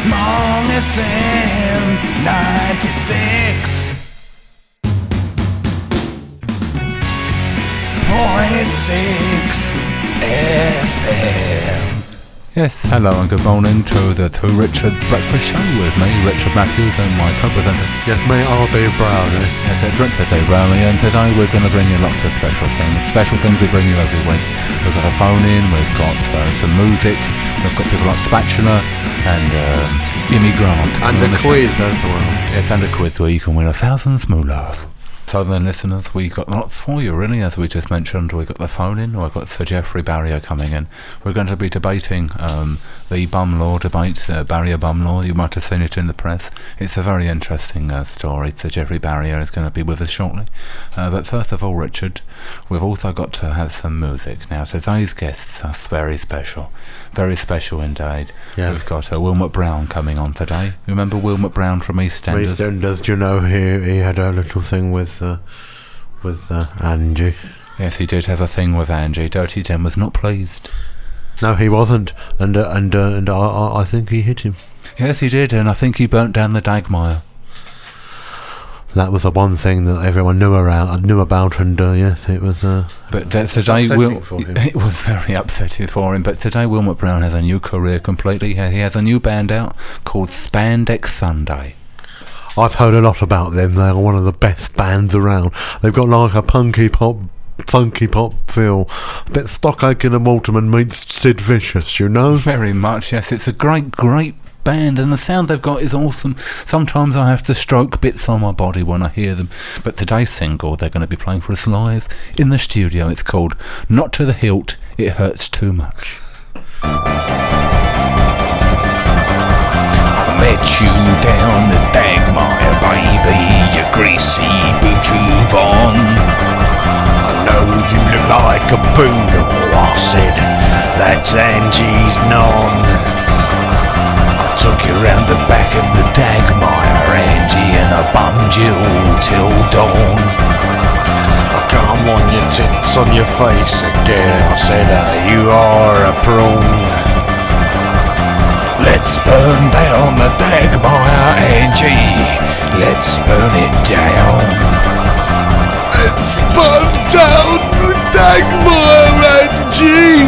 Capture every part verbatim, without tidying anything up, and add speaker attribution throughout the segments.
Speaker 1: Smong F M ninety-six point six F M.
Speaker 2: Yes, hello and good morning to the Two Richards Breakfast Show with me, Richard Matthews, and my co-presenter.
Speaker 3: Yes, me, R D Brownie.
Speaker 2: Yes, it's Richard D. Brownie, and today we're going to bring you lots of special things. Special things we bring you every week. We've got a phone in, we've got uh, some music, we've got people like Spatula and um, Jimmy Grant.
Speaker 3: And a quiz as well.
Speaker 2: Yes, and a quiz where you can win a thousand smoolas. So then, listeners, we got lots for you, really, as we just mentioned. We got the phone in, we've got Sir Geoffrey Barrier coming in. We're going to be debating um, the bum law debate, uh, Barrier bum law. You might have seen it in the press. It's a very interesting uh, story. Sir Geoffrey Barrier is going to be with us shortly. Uh, but first of all, Richard, we've also got to have some music. Now, today's guests are very special. Very special indeed.
Speaker 3: Yes.
Speaker 2: We've got uh, Wilmot Brown coming on today. Remember Wilmot Brown from EastEnders?
Speaker 3: EastEnders, do you know he, he had a little thing with uh, with uh, Angie?
Speaker 2: Yes, he did have a thing with Angie. Dirty Tim was not pleased.
Speaker 3: No, he wasn't, and uh, and uh, and I, I I think he hit him.
Speaker 2: Yes, he did, and I think he burnt down the Dagmire.
Speaker 3: That was the one thing that everyone knew around, knew about, and uh, yes, it was. Uh,
Speaker 2: but uh, today, Will,
Speaker 3: for him.
Speaker 2: it was very upsetting for him. But today, Wilmot Brown has a new career completely. He has a new band out called Spandex Sunday.
Speaker 3: I've heard a lot about them. They are one of the best bands around. They've got like a punky pop, funky pop feel. A bit Stockakin and Waterman meets Sid Vicious, you know?
Speaker 2: Very much, yes. It's a great, great band, and the sound they've got is awesome. Sometimes I have to stroke bits on my body when I hear them. But today's single, they're going to be playing for us live in the studio. It's called Not to the Hilt, It Hurts Too Much.
Speaker 1: Met you down the Dagmire, baby, you greasy booty on. I know you look like a boodle, I said, that's Angie's non. I took you round the back of the Dagmire, Angie, and I bummed you till dawn. I come on your tits on your face again, I said, uh, you are a prawn. Let's burn down the Dagmire, Angie. Let's burn it down. Let's burn down the Dagmire, Angie.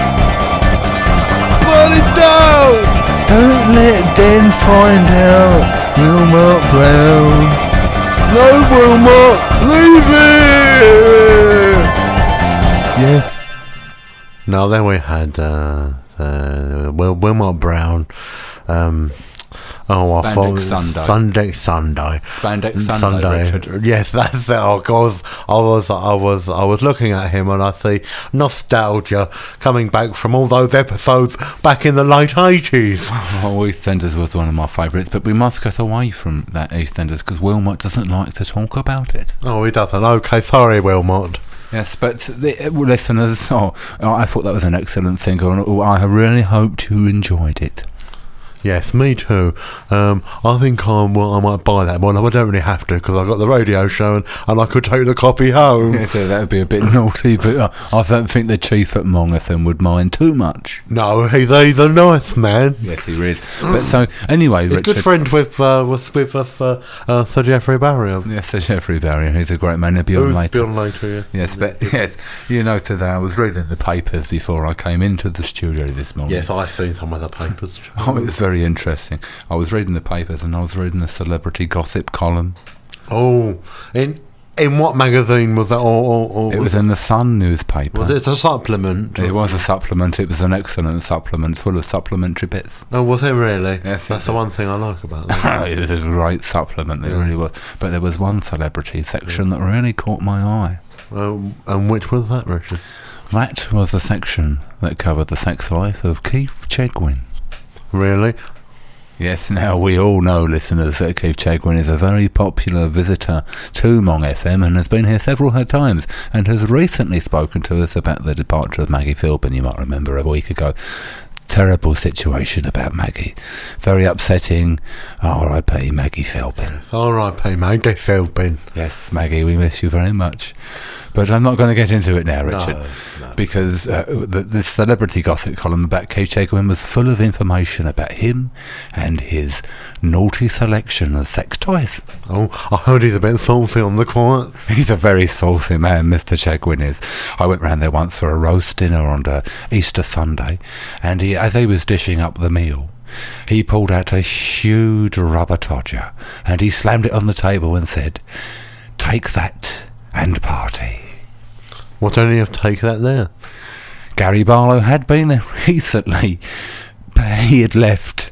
Speaker 1: Burn it down.
Speaker 2: Don't let Den find out, Wilmot Brown.
Speaker 3: No, Wilmot, leave it.
Speaker 2: Yes.
Speaker 3: Now then we had uh, uh, Will Wilmot Brown. Um, oh, I thought
Speaker 2: Sunday.
Speaker 3: Spandex Sunday.
Speaker 2: Spandex Sunday, Richard.
Speaker 3: Yes, that's it. I was, I was, I was, I was looking at him, and I see nostalgia coming back from all those episodes back in the late eighties.
Speaker 2: Oh, EastEnders was one of my favourites, but we must get away from that EastEnders because Wilmot doesn't like to talk about it.
Speaker 3: Oh, he doesn't. Okay, sorry, Wilmot.
Speaker 2: Yes, but the listeners, oh, I thought that was an excellent thing. I really hoped you enjoyed it.
Speaker 3: Yes, me too. Um, I think I'm, well, I might buy that one. I don't really have to because I've got the radio show and, and I could take the copy home.
Speaker 2: Yeah, so that would be a bit naughty, but uh, I don't think the chief at Mong F M would mind too much.
Speaker 3: No, he's, he's a nice man.
Speaker 2: Yes, he is. But so, anyway,
Speaker 3: he's
Speaker 2: Richard.
Speaker 3: Good friend with uh, with, with us, uh, uh, Sir Geoffrey Barrier.
Speaker 2: Yes, Sir Geoffrey Barrier. He's a great man. He'll be on
Speaker 3: Who's
Speaker 2: later.
Speaker 3: Be on later, yeah.
Speaker 2: Yes, but yes, you know, today I was reading the papers before I came into the studio this morning.
Speaker 3: Yes, I've seen some of the papers.
Speaker 2: Oh, it was very interesting. I was reading the papers and I was reading the celebrity gossip column.
Speaker 3: Oh, in in what magazine was that? Or, or, or
Speaker 2: it was in the Sun newspaper.
Speaker 3: Was it a supplement?
Speaker 2: It was a supplement. It was an excellent supplement, full of supplementary bits.
Speaker 3: Oh, was it really?
Speaker 2: Yes,
Speaker 3: that's the one thing I like about it.
Speaker 2: It was a great supplement. It yeah. really was. But there was one celebrity section yeah. that really caught my eye.
Speaker 3: Um, and which was that, Richard?
Speaker 2: That was the section that covered the sex life of Keith Chegwin.
Speaker 3: Really?
Speaker 2: Yes, now we all know, listeners, that Keith Chegwin is a very popular visitor to Mong F M and has been here several times and has recently spoken to us about the departure of Maggie Philbin. You might remember a week ago. Terrible situation about Maggie. Very upsetting. R I P Maggie Philbin.
Speaker 3: R I P Maggie Philbin.
Speaker 2: Yes, Maggie, we miss you very much. But I'm not going to get into it now, Richard,
Speaker 3: No, no.
Speaker 2: because uh, the, the celebrity gossip column about Keith Chegwin was full of information about him and his naughty selection of sex toys.
Speaker 3: Oh, I heard he's a bit saucy on the quiet.
Speaker 2: He's a very saucy man, Mister Chegwin is. I went round there once for a roast dinner on uh, Easter Sunday, and he, as he was dishing up the meal, he pulled out a huge rubber todger, and he slammed it on the table and said, "Take that and party."
Speaker 3: What don't you have to take that there?
Speaker 2: Gary Barlow had been there recently, but he had left.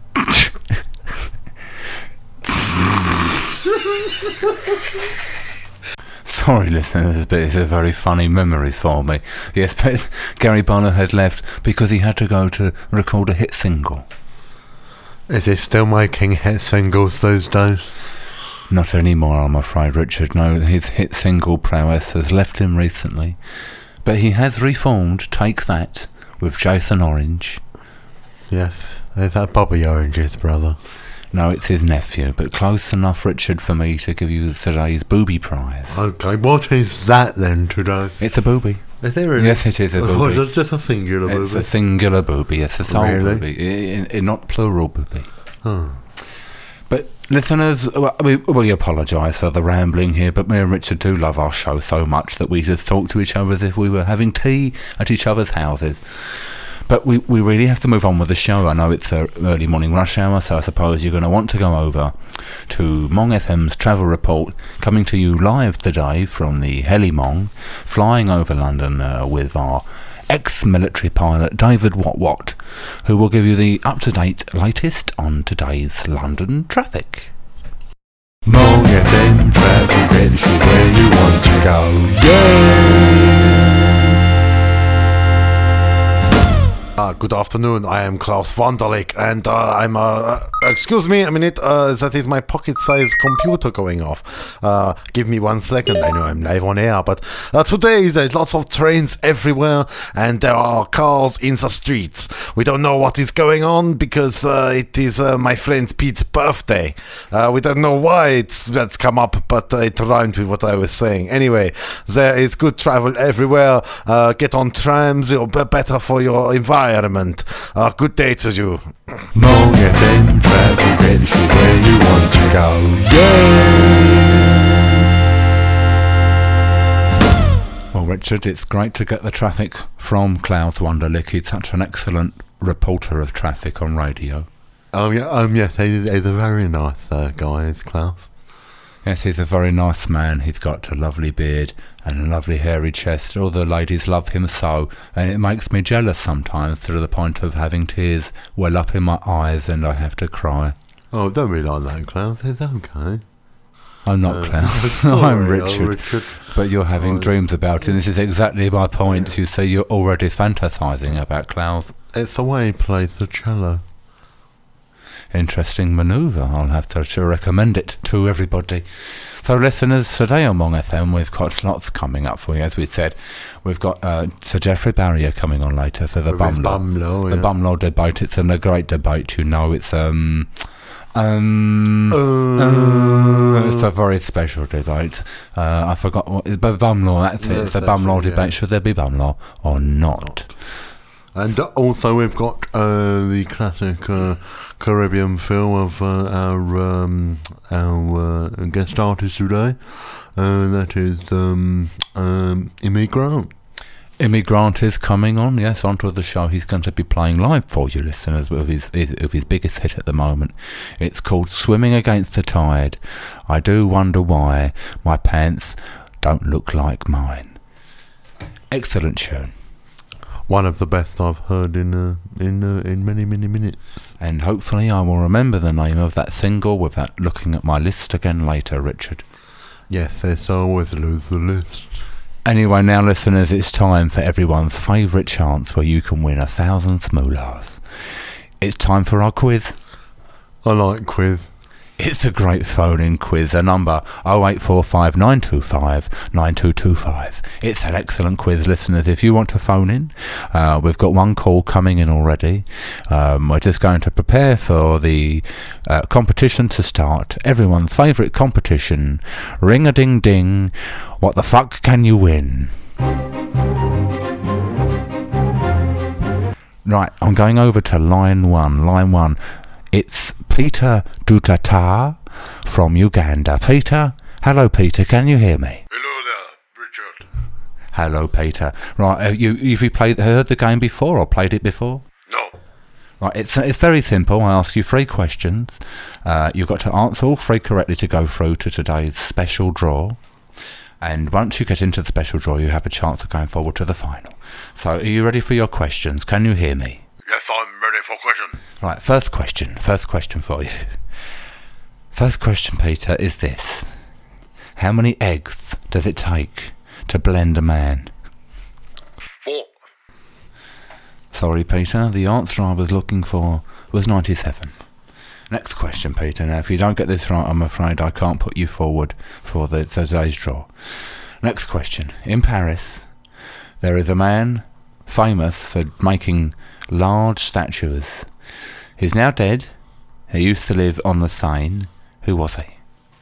Speaker 2: Sorry, listeners, but it's a very funny memory for me. Yes, but Gary Barlow had left because he had to go to record a hit single.
Speaker 3: Is he still making hit singles those days?
Speaker 2: Not anymore, I'm afraid, Richard. No, his hit single prowess has left him recently. But he has reformed Take That with Jason Orange.
Speaker 3: Yes, is that Bobby Orange's brother?
Speaker 2: No, it's his nephew, but close enough, Richard, for me to give you today's booby prize.
Speaker 3: Okay, what is that then today?
Speaker 2: It's a booby.
Speaker 3: Is there really?
Speaker 2: Yes, it is a
Speaker 3: Oh,
Speaker 2: booby.
Speaker 3: it's just a singular
Speaker 2: It's
Speaker 3: booby.
Speaker 2: a singular booby. It's a sole
Speaker 3: Really?
Speaker 2: booby, i- i- not plural booby.
Speaker 3: Oh.
Speaker 2: But listeners, well, we, we apologise for the rambling here, but me and Richard do love our show so much that we just talk to each other as if we were having tea at each other's houses. But we, we really have to move on with the show. I know it's an early morning rush hour, so I suppose you're going to want to go over to Mong F M's travel report, coming to you live today from the Heli Mong, flying over London uh, with our ex-military pilot David Watt Watt, who will give you the up-to-date latest on today's London traffic.
Speaker 3: Mong F M traffic gets you where you want to go. Yeah! Uh, good afternoon, I am Klaus Wanderlich, and uh, I'm, uh, uh, excuse me a minute, uh, that is my pocket-sized computer going off. Uh, give me one second, I know I'm live on air, but uh, today there's lots of trains everywhere, and there are cars in the streets. We don't know what is going on, because uh, it is uh, my friend Pete's birthday. Uh, we don't know why it's that's come up, but uh, it rhymed with what I was saying. Anyway, there is good travel everywhere. Uh, get on trams, it'll be better for your environment. Uh, good day to you. Mong F M traffic gets you where you want to go. Yeah!
Speaker 2: Well, Richard, it's great to get the traffic from Klaus Wanderlich. He's such an excellent reporter of traffic on radio.
Speaker 3: Um, yeah, um, yes, he's, he's a very nice uh, guy, is Klaus.
Speaker 2: Yes, he's a very nice man. He's got a lovely beard and a lovely hairy chest. All the ladies love him so, and it makes me jealous sometimes to the point of having tears well up in my eyes and I have to cry.
Speaker 3: Oh, don't be like that, Klaus. It's okay.
Speaker 2: I'm not
Speaker 3: Uh,
Speaker 2: Klaus.
Speaker 3: sorry,
Speaker 2: I'm
Speaker 3: oh,
Speaker 2: Richard.
Speaker 3: Richard.
Speaker 2: But you're having
Speaker 3: Oh.
Speaker 2: dreams about him. This is exactly my point. You see, you're already fantasising about Klaus.
Speaker 3: It's the way he plays the cello.
Speaker 2: Interesting manoeuvre. I'll have to, to recommend it to everybody. So, listeners, today on Mong F M, we've got lots coming up for you. As we said, we've got uh, Sir Geoffrey Barrier coming on later for the
Speaker 3: With his
Speaker 2: bum law.
Speaker 3: bum law,
Speaker 2: The
Speaker 3: yeah.
Speaker 2: bum law debate. It's a great debate, you know. It's um, um,
Speaker 3: Uh,
Speaker 2: uh, it's a very special debate. Uh, I forgot what the bum law. That's it.
Speaker 3: Yes,
Speaker 2: It's the
Speaker 3: that's
Speaker 2: bum law
Speaker 3: right, yeah.
Speaker 2: debate. Should there be bum law or not?
Speaker 3: And also we've got uh, the classic uh, Caribbean film of uh, our um, our uh, guest artist today. Uh, that is um, um, Immigrant.
Speaker 2: Immigrant is coming on, yes, onto the show. He's going to be playing live for you, listeners, with his, his, with his biggest hit at the moment. It's called Swimming Against the Tide. I do wonder why my pants don't look like mine. Excellent tune.
Speaker 3: One of the best I've heard in uh, in uh, in many many minutes.
Speaker 2: And hopefully I will remember the name of that single without looking at my list again later, Richard.
Speaker 3: Yes, yes, I always lose the list.
Speaker 2: Anyway, now listeners, it's time for everyone's favourite chance where you can win a thousand smoolahs. It's time for our quiz.
Speaker 3: I like quiz.
Speaker 2: It's a great phone-in quiz. The number oh eight four five nine two five nine two two five. It's an excellent quiz, listeners. If you want to phone in, uh, we've got one call coming in already. Um, we're just going to prepare for the uh, competition to start. Everyone's favourite competition. Ring-a-ding-ding. What the fuck can you win? Right, I'm going over to line one. Line one. It's Peter Dutata from Uganda. Peter? Hello, Peter. Can you hear me?
Speaker 1: Hello there, Richard.
Speaker 2: Hello, Peter. Right, have you, have you played, heard the game before or played it before?
Speaker 1: No.
Speaker 2: Right, it's it's very simple. I ask you three questions. Uh, you've got to answer all three correctly to go through to today's special draw. And once you get into the special draw, you have a chance of going forward to the final. So, are you ready for your questions? Can you hear me?
Speaker 1: Yes, I'm ready for question.
Speaker 2: Right, first question. First question for you. First question, Peter, is this. How many eggs does it take to blend a man?
Speaker 1: Four.
Speaker 2: Sorry, Peter. The answer I was looking for was ninety-seven. Next question, Peter. Now, if you don't get this right, I'm afraid I can't put you forward for the today's draw. Next question. In Paris, there is a man famous for making large statues. He's now dead. He used to live on the Seine. Who was he?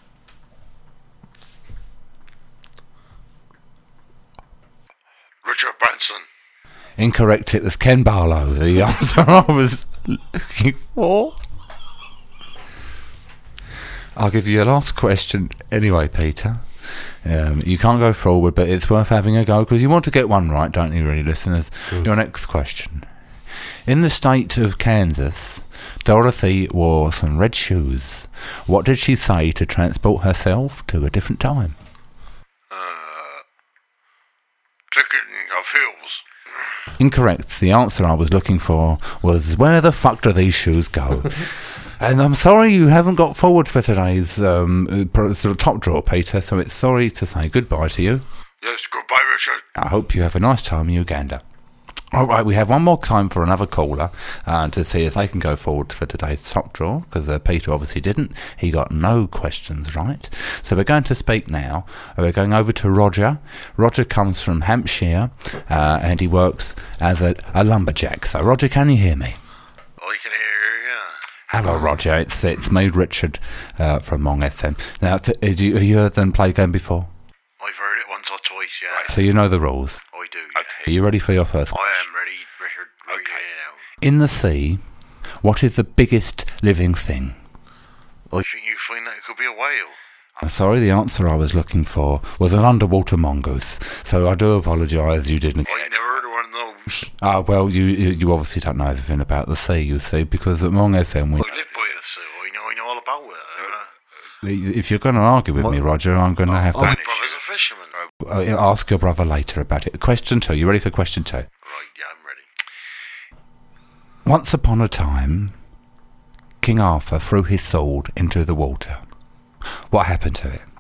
Speaker 1: Richard Branson.
Speaker 2: Incorrect. It was Ken Barlow. The answer I was looking for. I'll give you a last question anyway, Peter. Um, you can't go forward, but it's worth having a go because you want to get one right, don't you, really, listeners? Mm. Your next question. In the state of Kansas, Dorothy wore some red shoes. What did she say to transport herself to a different time?
Speaker 1: Uh, clicking of heels.
Speaker 2: Incorrect. The answer I was looking for was, where the fuck do these shoes go? And I'm sorry you haven't got forward for today's um, sort of top draw, Peter, so it's sorry to say goodbye to you.
Speaker 1: Yes, goodbye, Richard.
Speaker 2: I hope you have a nice time in Uganda. All right, we have one more time for another caller uh, to see if they can go forward for today's top draw, because uh, Peter obviously didn't. He got no questions right. So we're going to speak now. We're going over to Roger. Roger comes from Hampshire, uh, and he works as a, a lumberjack. So, Roger, can you hear me?
Speaker 1: I can hear you, yeah.
Speaker 2: Hello, Roger. It's it's me, Richard, uh, from Mong F M. Now, t- have you, have you heard them play a game before?
Speaker 1: I've heard it once or twice, yeah.
Speaker 2: So you know the rules.
Speaker 1: I do,
Speaker 2: yeah. Okay. Are you ready for your first question?
Speaker 1: I am ready, Richard. Right okay. Now.
Speaker 2: In the sea, what is the biggest living thing?
Speaker 1: I think you find that it could be a whale.
Speaker 2: I'm sorry, the answer I was looking for was an underwater mongoose. So I do apologise you didn't.
Speaker 1: I never heard of one of those.
Speaker 2: Ah, well, you you obviously don't know everything about the sea, you see, because at Mong F M we...
Speaker 1: I live by the sea, I know, I know all about it.
Speaker 2: If you're going to argue with what? me, Roger, I'm going to have
Speaker 1: oh,
Speaker 2: to...
Speaker 1: My brother's a fisherman.
Speaker 2: I'll ask your brother later about it. Question two. You ready for question two?
Speaker 1: Right, yeah, I'm ready.
Speaker 2: Once upon a time, King Arthur threw his sword into the water. What happened to it?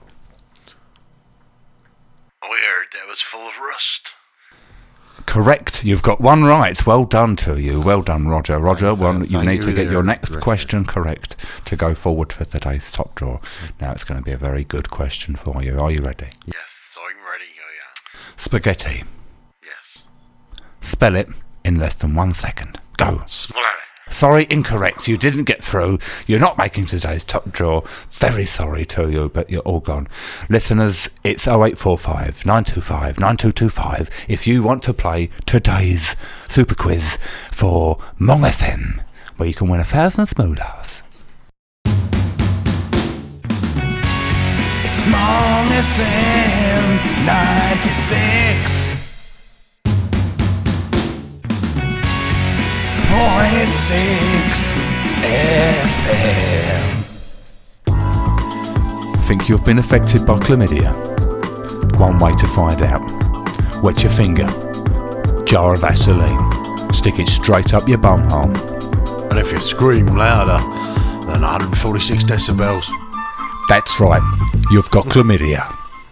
Speaker 1: I heard that it was full of rust.
Speaker 2: Correct. You've got one right. Well done to you. Well done, Roger. Roger, one, you need to get your next question correct to go forward for today's top draw. Now it's going to be a very good question for you. Are you ready?
Speaker 1: Yes, I'm ready. I am.
Speaker 2: Spaghetti.
Speaker 1: Yes.
Speaker 2: Spell it in less than one second. Go.
Speaker 1: Spaghetti.
Speaker 2: Sorry, incorrect. You didn't get through. You're not making today's top draw. Very sorry to you, but you're all gone. Listeners, it's oh eight four five nine two five nine two two five if you want to play today's super quiz for Mong F M, where you can win a thousand smoolahs. It's Mong F M ninety-six point six F M. Think you've been affected by chlamydia? One way to find out. Wet your finger. Jar of Vaseline. Stick it straight up your bumhole.
Speaker 3: And if you scream louder than one hundred forty-six decibels,
Speaker 2: that's right. You've got chlamydia.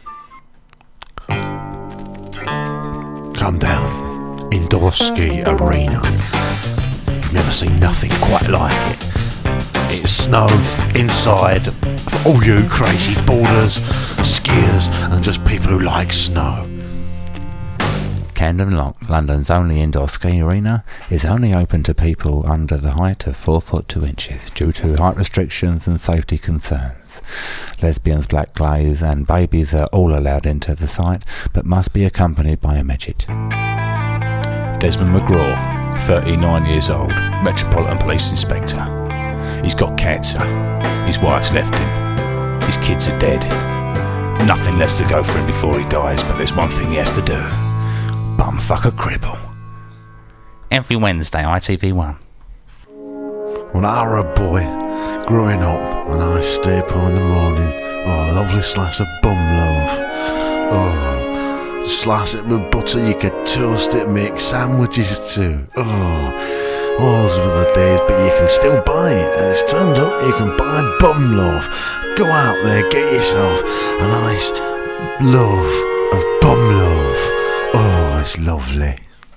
Speaker 3: Come down. Indoor ski arena. Never seen nothing quite like it. snow inside for all you crazy boarders, skiers, and just people who like snow.
Speaker 2: Camden Lock, London's only indoor ski arena, is only open to people under the height of four foot two inches due to height restrictions and safety concerns. Lesbians, black gays and babies are all allowed into the site, but must be accompanied by a midget.
Speaker 1: Desmond McGraw, thirty-nine years old, Metropolitan Police Inspector. He's got cancer. His wife's left him. His kids are dead. Nothing left to go for him before he dies, but there's one thing he has to do. Bumfuck a cripple. Every Wednesday, I T V one.
Speaker 3: When I were a boy, growing up, when I stay up in the morning, oh, a lovely slice of bum loaf. Oh, slice it with butter, you could toast it, make sandwiches too. Oh, those were the days, but you can still buy it. And it's turned up, you can buy bum loaf. Go out there, get yourself a nice loaf of bum loaf. Oh, it's lovely.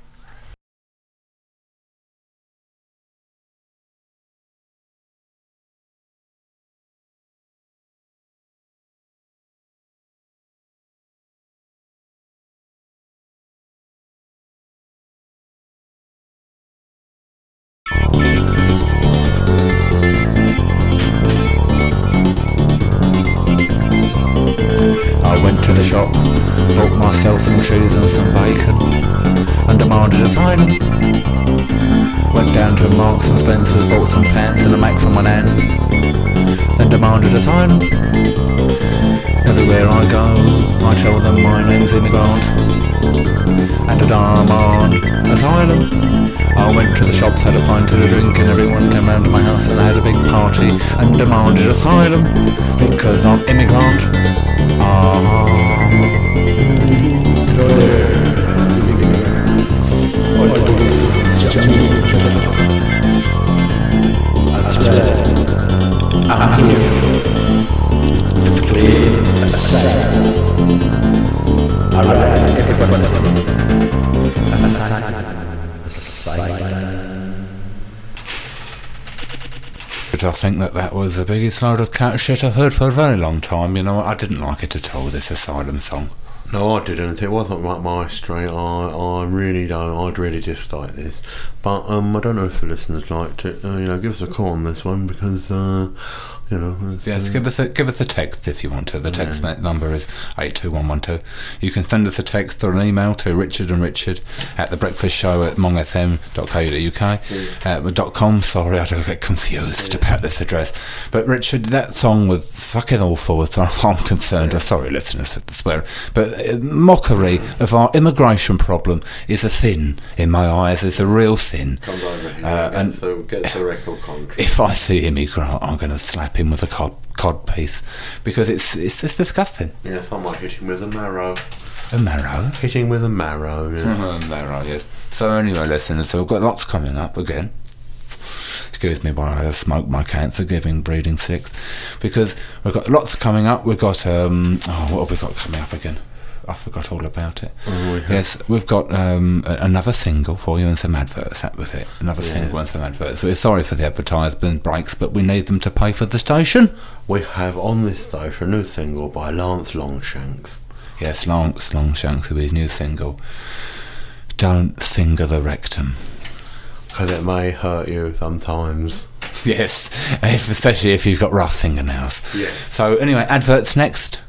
Speaker 2: I went to the shop, bought myself some cheese and some bacon, and demanded asylum. Went down to Marks and Spencer's, bought some pants and a Mac from my nan, then demanded asylum. Everywhere I go, I tell them my name's Immigrant, and I demand asylum. I went to the shops, had a pint and a drink, and everyone came round to my house, and I had a big party and demanded asylum, because I'm immigrant. Ah.
Speaker 1: I'm here to play a side. Alright, everyone listen. A side. A side.
Speaker 2: But I think that that was the biggest load of cat shit I've heard for a very long time. You know, I didn't like it at all, this Asylum song.
Speaker 3: No, I didn't. It wasn't right my street. I, I really don't. I'd really dislike this. But um, I don't know if the listeners liked it. Uh, you know, give us a call on this one because, uh, you know.
Speaker 2: Yes,
Speaker 3: uh,
Speaker 2: give us a give us a text if you want to. The text
Speaker 3: yeah.
Speaker 2: number is eight two one one two. You can send us a text or an email to Richard and Richard at the breakfast show at mong f m dot co dot u k
Speaker 3: yeah.
Speaker 2: uh, dot com. Sorry, I don't get confused yeah. about this address. But Richard, that song was fucking awful as far as I'm concerned.
Speaker 3: Yeah.
Speaker 2: I'm sorry, listeners, for the swear, but uh, mockery of our immigration problem is a sin in my eyes. It's a real sin.
Speaker 3: Comes over here
Speaker 2: uh,
Speaker 3: and
Speaker 2: and
Speaker 3: so get the record contract.
Speaker 2: If I see immigrant, I'm going to slap him with a cod, cod piece because it's it's just disgusting.
Speaker 3: Yes, I might hit him with a marrow.
Speaker 2: A marrow?
Speaker 3: Hitting with a marrow. Yeah.
Speaker 2: A marrow, yes. So anyway, listeners, so we've got lots coming up again. Excuse me while I smoke my cancer giving breeding sticks, because we've got lots coming up. We've got um oh what have we got coming up again? I forgot all about it.
Speaker 3: Oh, we
Speaker 2: yes, we've got um, a- another single for you and some adverts. That was it. Another
Speaker 3: yeah.
Speaker 2: single and some adverts. We're sorry for the advertisement breaks, but we need them to pay for the station.
Speaker 3: We have on this station a new single by Lance Longshanks.
Speaker 2: Yes, Lance Longshanks with his new single, Don't Finger the Rectum.
Speaker 3: Because it may hurt you sometimes.
Speaker 2: Yes, if, especially if you've got rough fingernails.
Speaker 3: Yeah.
Speaker 2: So anyway, adverts next.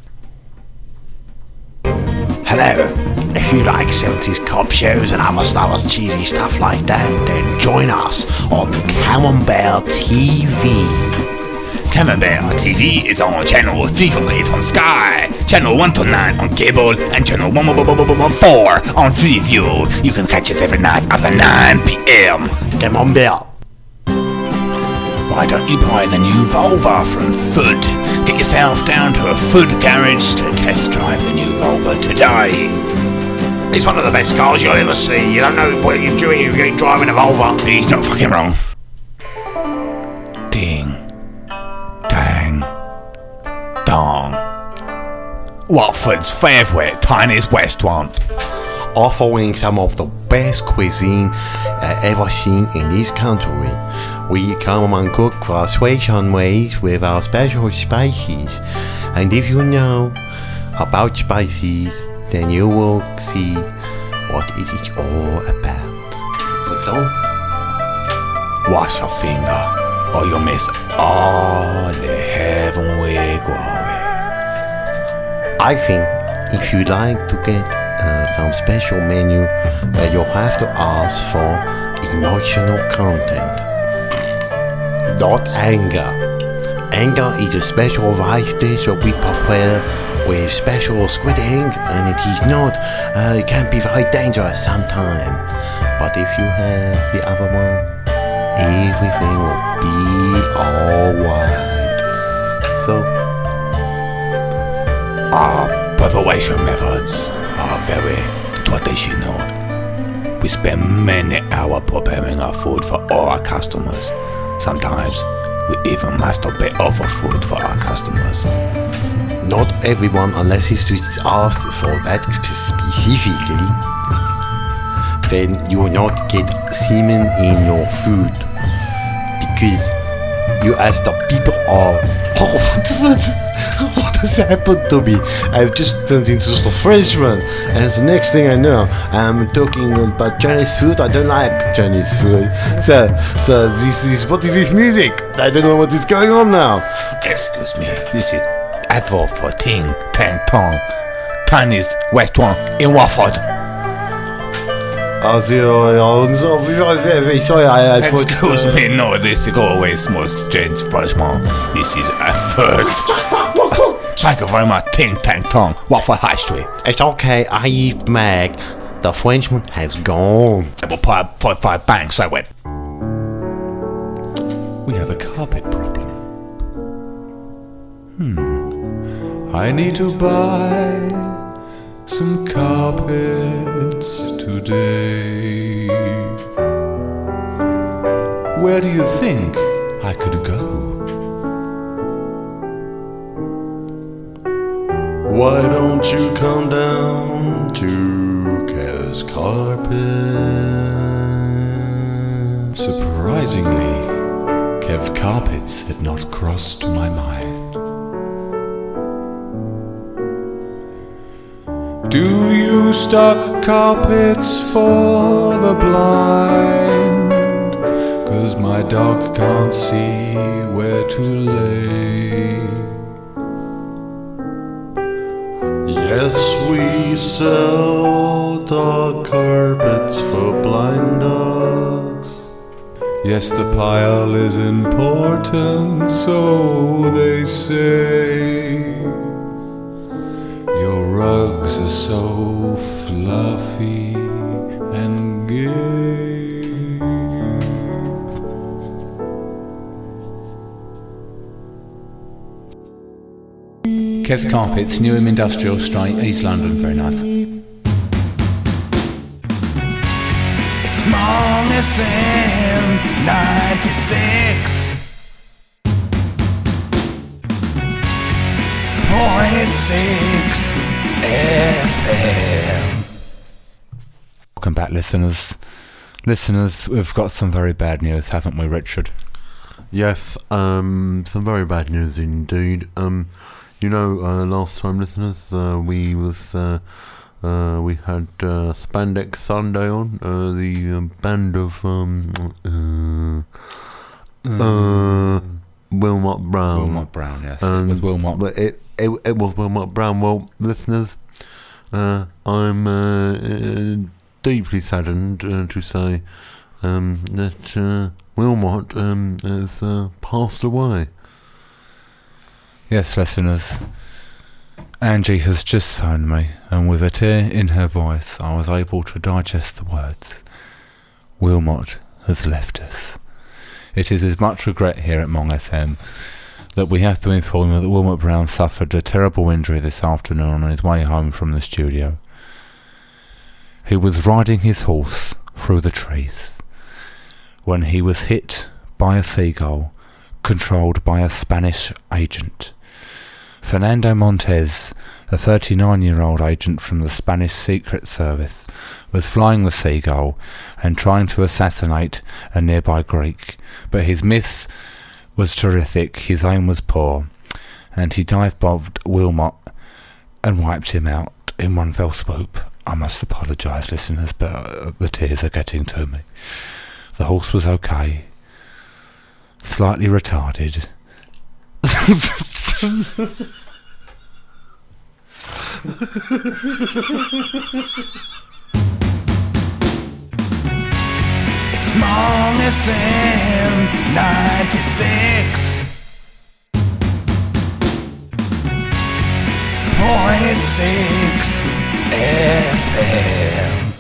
Speaker 1: Hello. If you like seventies cop shows and other Star Wars cheesy stuff like that, then join us on Camembert T V. Camembert T V is on channel three forty-eight on Sky, channel one twenty-nine on cable, and channel one four on Freeview. You can catch us every night after nine p.m. Camembert. Why don't you buy the new Volvo from Food? Get yourself down to a Food garage to test drive the new Volvo today. It's one of the best cars you'll ever see. You don't know what you're doing if you're driving a Volvo. He's not fucking wrong. Ding. Dang. Dong. Watford's favourite Tiny's West one.
Speaker 3: offering some of the best cuisine uh, ever seen in this country. We come and cook Croatian ways with our special spices. And if you know about spices, then you will see what it is all about. So don't
Speaker 1: wash your finger, or you'll miss all the heavenly glory.
Speaker 3: I think if you'd like to get uh, some special menu, uh, you'll have to ask for emotional content, not anger. Anger is a special rice dish that we prepare with special squid ink, and it is not, uh, it can be very dangerous sometimes. But if you have the other one, everything will be alright. So,
Speaker 1: our preparation methods are very traditional. We spend many hours preparing our food for all our customers. Sometimes we even masturbate over food for our customers.
Speaker 3: Not everyone, unless it's asked for that specifically, then you will not get semen in your food. Because you as the people are, oh, what, what, what has happened to me? I've just turned into just a Frenchman, and the next thing I know, I'm talking about Chinese food. I don't like Chinese food. So, so this is, what is this music? I don't know what is going on now.
Speaker 1: Excuse me, this is Apple for Ting Tang Tong, Chinese restaurant in Watford.
Speaker 3: Oh, zero, oh, so very, very, very sorry. I, I
Speaker 1: Excuse
Speaker 3: put, uh,
Speaker 1: me, no, this is always most strange Frenchman. This is effort. Thank you very much, Ting Tang Tong, Watford High Street.
Speaker 3: It's okay, I eat Mac. The Frenchman has gone.
Speaker 1: I will put up forty-five banks, I went.
Speaker 2: We have a carpet problem. Hmm. I need to buy some carpets today. Where do you think I could go? Why don't you come down to Kev's Carpet? Surprisingly, Kev Carpets had not crossed my mind. Do you stock carpets for the blind? 'Cause my dog can't see where to lay. Yes, we sell dog carpets for blind dogs. Yes, the pile is important, so they say. Your rugs are so fluffy and gay. Kev's Carpets, Newham Industrial Street, East London, very nice.
Speaker 1: It's Mong F M ninety-six point six F M.
Speaker 2: Welcome back, listeners. Listeners, we've got some very bad news, haven't we, Richard?
Speaker 3: Yes, um, some very bad news indeed. Um, you know, uh, last time, listeners, uh, we was uh, uh, we had uh, Spandex Sunday on, uh, the uh, band of um, uh, uh, Wilmot Brown.
Speaker 2: Wilmot Brown, yes.
Speaker 3: Um,
Speaker 2: With Wilmot.
Speaker 3: But it, it it was Wilmot Brown. Well, listeners, uh, I'm uh, uh, deeply saddened uh, to say um, that uh, Wilmot um, has uh, passed away.
Speaker 2: Yes, listeners. Angie has just phoned me, and with a tear in her voice, I was able to digest the words. Wilmot has left us. It is with much regret here at Mong F M that we have to inform you that Wilmot Brown suffered a terrible injury this afternoon on his way home from the studio. He was riding his horse through the trees when he was hit by a seagull controlled by a Spanish agent. Fernando Montez, a thirty-nine-year-old agent from the Spanish Secret Service, was flying the Seagull and trying to assassinate a nearby Greek, but his miss was terrific, his aim was poor, and he dive-bombed Wilmot and wiped him out in one fell swoop. I must apologise, listeners, but uh, the tears are getting to me. The horse was okay, slightly retarded.
Speaker 1: It's Mong F M ninety-six point six F M.